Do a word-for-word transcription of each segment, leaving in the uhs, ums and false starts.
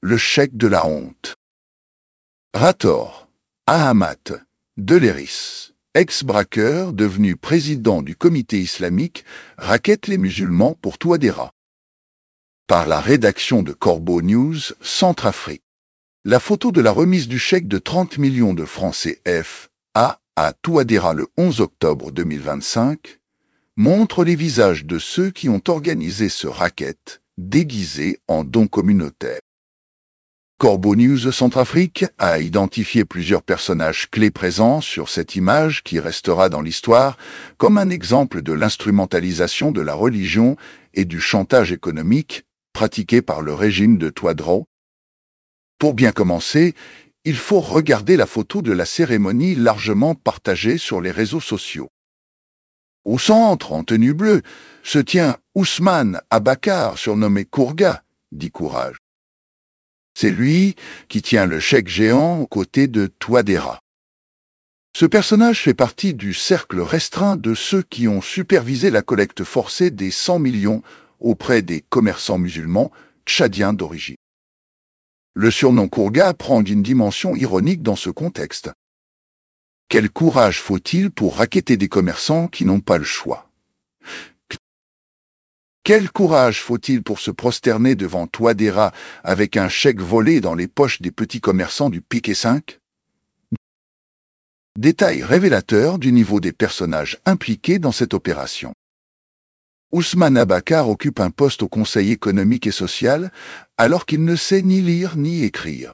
le chèque de la honte. Rator Ahmad Deleris, ex-braqueur devenu président du comité islamique, raquette les musulmans pour Touadéra. Par la rédaction de Corbeau News, Centrafrique. La photo de la remise du chèque de trente millions de francs C F A à Touadéra le onze octobre deux mille vingt-cinq montre les visages de ceux qui ont organisé ce racket déguisé en don communautaire. Corbeau News Centrafrique a identifié plusieurs personnages clés présents sur cette image qui restera dans l'histoire comme un exemple de l'instrumentalisation de la religion et du chantage économique pratiqué par le régime de Touadéra. Pour bien commencer, il faut regarder la photo de la cérémonie largement partagée sur les réseaux sociaux. Au centre, en tenue bleue, se tient Ousmane Abakar, surnommé Kourga, dit Courage. C'est lui qui tient le chèque géant aux côtés de Touadéra. Ce personnage fait partie du cercle restreint de ceux qui ont supervisé la collecte forcée des cent millions auprès des commerçants musulmans tchadiens d'origine. Le surnom Kourga prend une dimension ironique dans ce contexte. Quel courage faut-il pour racketter des commerçants qui n'ont pas le choix? Quel courage faut-il pour se prosterner devant Touadéra avec un chèque volé dans les poches des petits commerçants du Piquet cinq? Détail révélateur du niveau des personnages impliqués dans cette opération. Ousmane Abakar occupe un poste au Conseil économique et social alors qu'il ne sait ni lire ni écrire.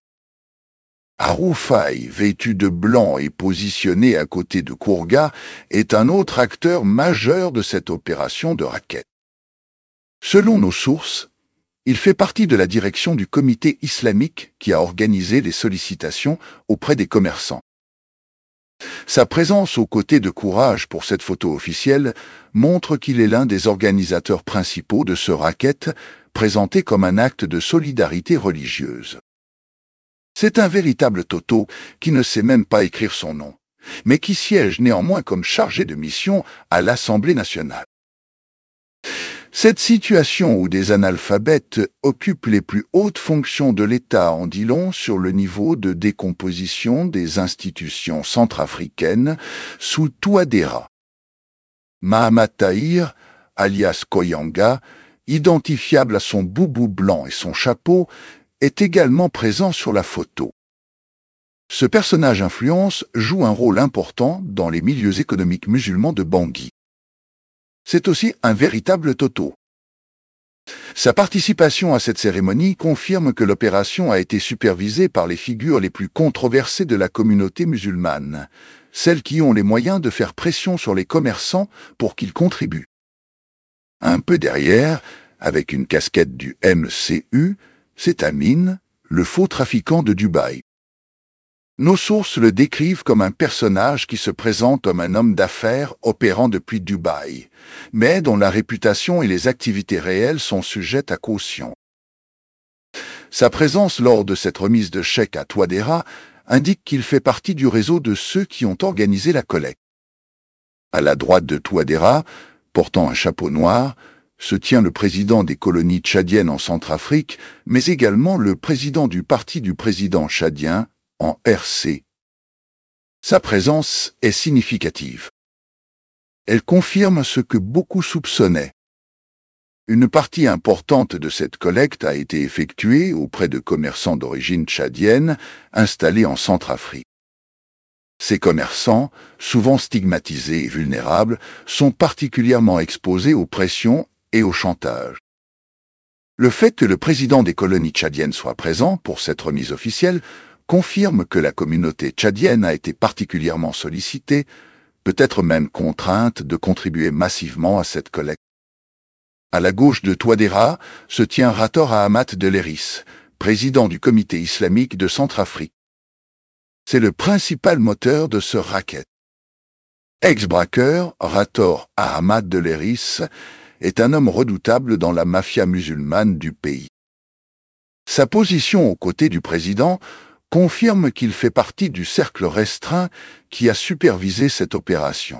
Aroufaï, vêtu de blanc et positionné à côté de Kourga, est un autre acteur majeur de cette opération de racket. Selon nos sources, il fait partie de la direction du comité islamique qui a organisé les sollicitations auprès des commerçants. Sa présence aux côtés de Courage pour cette photo officielle montre qu'il est l'un des organisateurs principaux de ce racket, présenté comme un acte de solidarité religieuse. C'est un véritable toto qui ne sait même pas écrire son nom, mais qui siège néanmoins comme chargé de mission à l'Assemblée nationale. Cette situation où des analphabètes occupent les plus hautes fonctions de l'État en dit long sur le niveau de décomposition des institutions centrafricaines sous Touadéra. Mahamat Tahir, alias Koyanga, identifiable à son boubou blanc et son chapeau, est également présent sur la photo. Ce personnage influence joue un rôle important dans les milieux économiques musulmans de Bangui. C'est aussi un véritable toto. Sa participation à cette cérémonie confirme que l'opération a été supervisée par les figures les plus controversées de la communauté musulmane, celles qui ont les moyens de faire pression sur les commerçants pour qu'ils contribuent. Un peu derrière, avec une casquette du M C U, c'est Amin, le faux trafiquant de Dubaï. Nos sources le décrivent comme un personnage qui se présente comme un homme d'affaires opérant depuis Dubaï, mais dont la réputation et les activités réelles sont sujettes à caution. Sa présence lors de cette remise de chèques à Touadéra indique qu'il fait partie du réseau de ceux qui ont organisé la collecte. À la droite de Touadéra, portant un chapeau noir, se tient le président des colonies tchadiennes en Centrafrique, mais également le président du parti du président tchadien, en R C. Sa présence est significative. Elle confirme ce que beaucoup soupçonnaient. Une partie importante de cette collecte a été effectuée auprès de commerçants d'origine tchadienne installés en Centrafrique. Ces commerçants, souvent stigmatisés et vulnérables, sont particulièrement exposés aux pressions et au chantage. Le fait que le président des colonies tchadiennes soit présent pour cette remise officielle confirme que la communauté tchadienne a été particulièrement sollicitée, peut-être même contrainte de contribuer massivement à cette collecte. À la gauche de Touadéra se tient Rator Ahmad Deleris, président du comité islamique de Centrafrique. C'est le principal moteur de ce racket. Ex-braqueur, Rator Ahmad Deleris est un homme redoutable dans la mafia musulmane du pays. Sa position aux côtés du président confirme qu'il fait partie du cercle restreint qui a supervisé cette opération.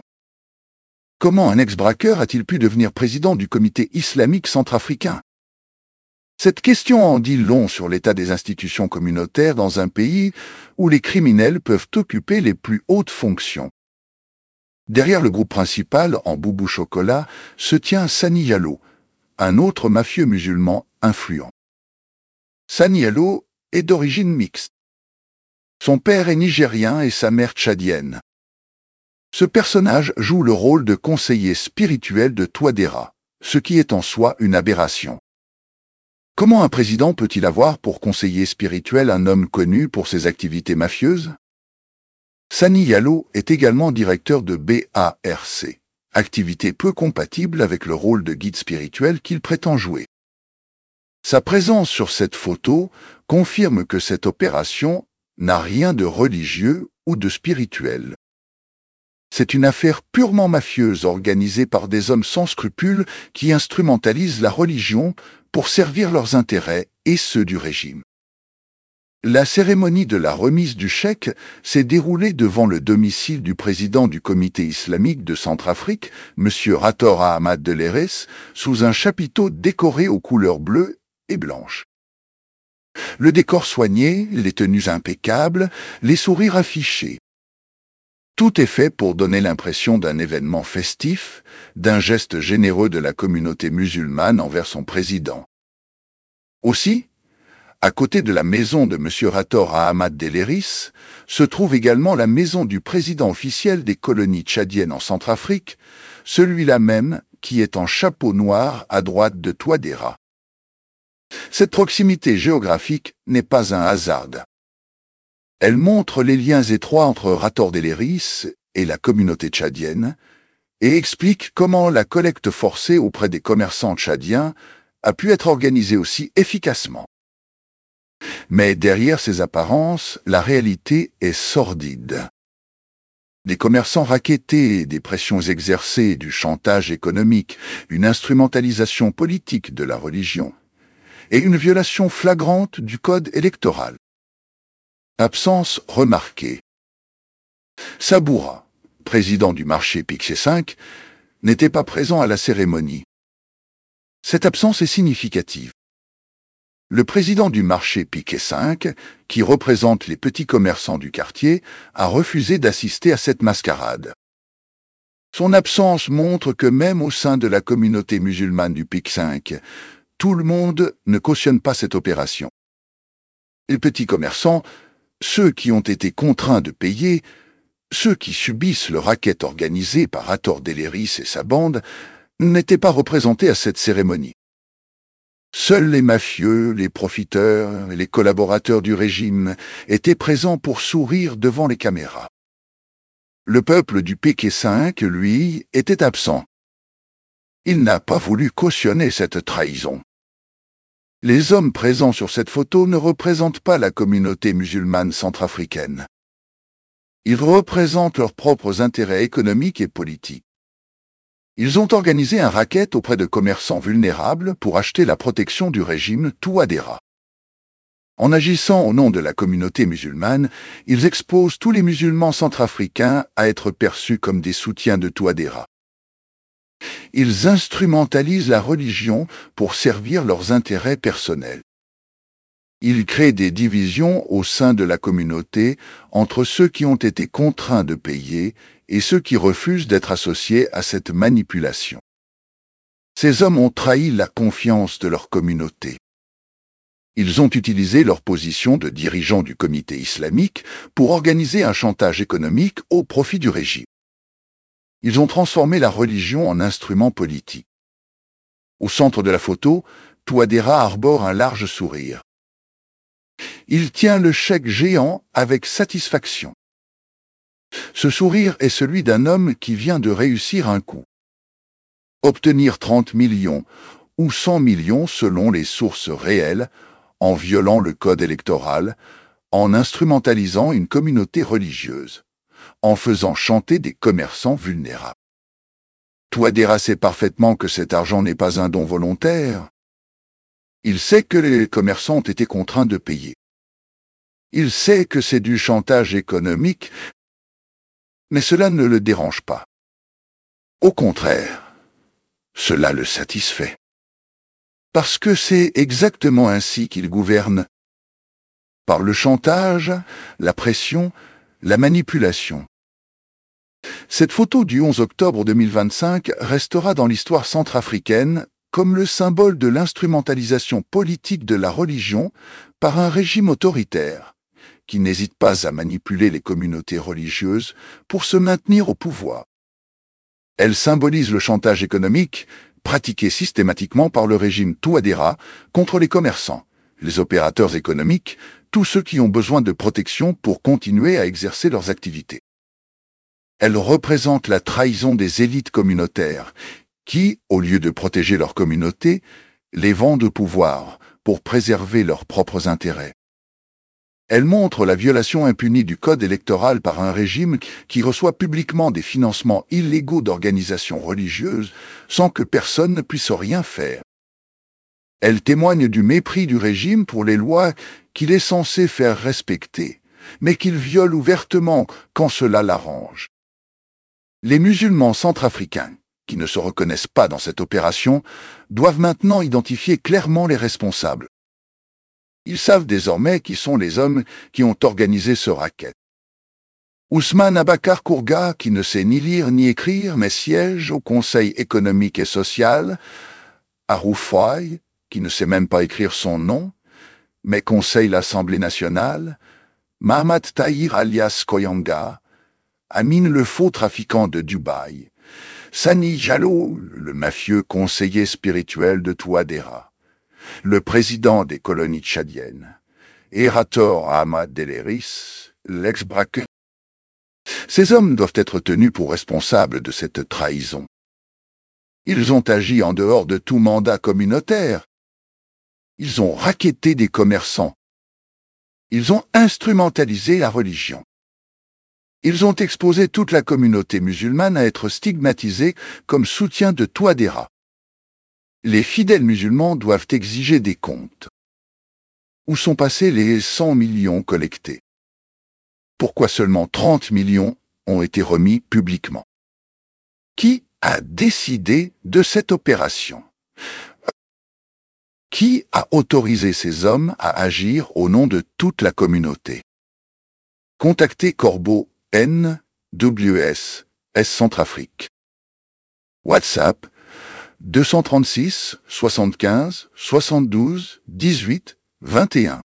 Comment un ex-braqueur a-t-il pu devenir président du comité islamique centrafricain? Cette question en dit long sur l'état des institutions communautaires dans un pays où les criminels peuvent occuper les plus hautes fonctions. Derrière le groupe principal, en boubou chocolat, se tient Sani Diallo, un autre mafieux musulman influent. Sani Diallo est d'origine mixte. Son père est nigérien et sa mère tchadienne. Ce personnage joue le rôle de conseiller spirituel de Touadéra, ce qui est en soi une aberration. Comment un président peut-il avoir pour conseiller spirituel un homme connu pour ses activités mafieuses? Sani Diallo est également directeur de B A R C, activité peu compatible avec le rôle de guide spirituel qu'il prétend jouer. Sa présence sur cette photo confirme que cette opération n'a rien de religieux ou de spirituel. C'est une affaire purement mafieuse organisée par des hommes sans scrupules qui instrumentalisent la religion pour servir leurs intérêts et ceux du régime. La cérémonie de la remise du chèque s'est déroulée devant le domicile du président du comité islamique de Centrafrique, M. Rator Ahmad Deleres, sous un chapiteau décoré aux couleurs bleues et blanches. Le décor soigné, les tenues impeccables, les sourires affichés. Tout est fait pour donner l'impression d'un événement festif, d'un geste généreux de la communauté musulmane envers son président. Aussi, à côté de la maison de M. Rator Ahmad Deleris, se trouve également la maison du président officiel des colonies tchadiennes en Centrafrique, celui-là même qui est en chapeau noir à droite de Touadéra. Cette proximité géographique n'est pas un hasard. Elle montre les liens étroits entre Rator Deleris et la communauté tchadienne et explique comment la collecte forcée auprès des commerçants tchadiens a pu être organisée aussi efficacement. Mais derrière ces apparences, la réalité est sordide. Des commerçants rackettés, des pressions exercées, du chantage économique, une instrumentalisation politique de la religion et une violation flagrante du code électoral. Absence remarquée. Saboura, président du marché Pixé cinq, n'était pas présent à la cérémonie. Cette absence est significative. Le président du marché Pixé cinq, qui représente les petits commerçants du quartier, a refusé d'assister à cette mascarade. Son absence montre que même au sein de la communauté musulmane du Pixé cinq, tout le monde ne cautionne pas cette opération. Les petits commerçants, ceux qui ont été contraints de payer, ceux qui subissent le racket organisé par Rator Deleris et sa bande, n'étaient pas représentés à cette cérémonie. Seuls les mafieux, les profiteurs et les collaborateurs du régime étaient présents pour sourire devant les caméras. Le peuple du Pixé cinq, lui, était absent. Il n'a pas voulu cautionner cette trahison. Les hommes présents sur cette photo ne représentent pas la communauté musulmane centrafricaine. Ils représentent leurs propres intérêts économiques et politiques. Ils ont organisé un racket auprès de commerçants vulnérables pour acheter la protection du régime Touadéra. En agissant au nom de la communauté musulmane, ils exposent tous les musulmans centrafricains à être perçus comme des soutiens de Touadéra. Ils instrumentalisent la religion pour servir leurs intérêts personnels. Ils créent des divisions au sein de la communauté entre ceux qui ont été contraints de payer et ceux qui refusent d'être associés à cette manipulation. Ces hommes ont trahi la confiance de leur communauté. Ils ont utilisé leur position de dirigeants du comité islamique pour organiser un chantage économique au profit du régime. Ils ont transformé la religion en instrument politique. Au centre de la photo, Touadéra arbore un large sourire. Il tient le chèque géant avec satisfaction. Ce sourire est celui d'un homme qui vient de réussir un coup. Obtenir trente millions ou cent millions selon les sources réelles, en violant le code électoral, en instrumentalisant une communauté religieuse, en faisant chanter des commerçants vulnérables. Touadéra sait parfaitement que cet argent n'est pas un don volontaire. Il sait que les commerçants ont été contraints de payer. Il sait que c'est du chantage économique, mais cela ne le dérange pas. Au contraire, cela le satisfait. Parce que c'est exactement ainsi qu'ils gouvernent. Par le chantage, la pression, la manipulation. Cette photo du onze octobre deux mille vingt-cinq restera dans l'histoire centrafricaine comme le symbole de l'instrumentalisation politique de la religion par un régime autoritaire, qui n'hésite pas à manipuler les communautés religieuses pour se maintenir au pouvoir. Elle symbolise le chantage économique pratiqué systématiquement par le régime Touadéra contre les commerçants, les opérateurs économiques, tous ceux qui ont besoin de protection pour continuer à exercer leurs activités. Elle représente la trahison des élites communautaires qui, au lieu de protéger leur communauté, les vendent au pouvoir pour préserver leurs propres intérêts. Elle montre la violation impunie du code électoral par un régime qui reçoit publiquement des financements illégaux d'organisations religieuses sans que personne ne puisse rien faire. Elle témoigne du mépris du régime pour les lois qu'il est censé faire respecter, mais qu'il viole ouvertement quand cela l'arrange. Les musulmans centrafricains, qui ne se reconnaissent pas dans cette opération, doivent maintenant identifier clairement les responsables. Ils savent désormais qui sont les hommes qui ont organisé ce racket. Ousmane Abakar Kourga, qui ne sait ni lire ni écrire, mais siège au Conseil économique et social, Aroufouaï, qui ne sait même pas écrire son nom, mais conseille l'Assemblée nationale, Mahamat Tahir alias Koyanga, Amine le faux trafiquant de Dubaï, Sani Jallo, le mafieux conseiller spirituel de Touadéra, le président des colonies tchadiennes, Erator Ahmad Deleris, l'ex-braqueur. Ces hommes doivent être tenus pour responsables de cette trahison. Ils ont agi en dehors de tout mandat communautaire. Ils ont racketté des commerçants. Ils ont instrumentalisé la religion. Ils ont exposé toute la communauté musulmane à être stigmatisée comme soutien de Touadéra. Les fidèles musulmans doivent exiger des comptes. Où sont passés les cent millions collectés? Pourquoi seulement trente millions ont été remis publiquement? Qui a décidé de cette opération? Qui a autorisé ces hommes à agir au nom de toute la communauté? Contactez Corbeau N W S S Centrafrique. WhatsApp deux cent trente-six soixante-quinze soixante-douze dix-huit vingt et un.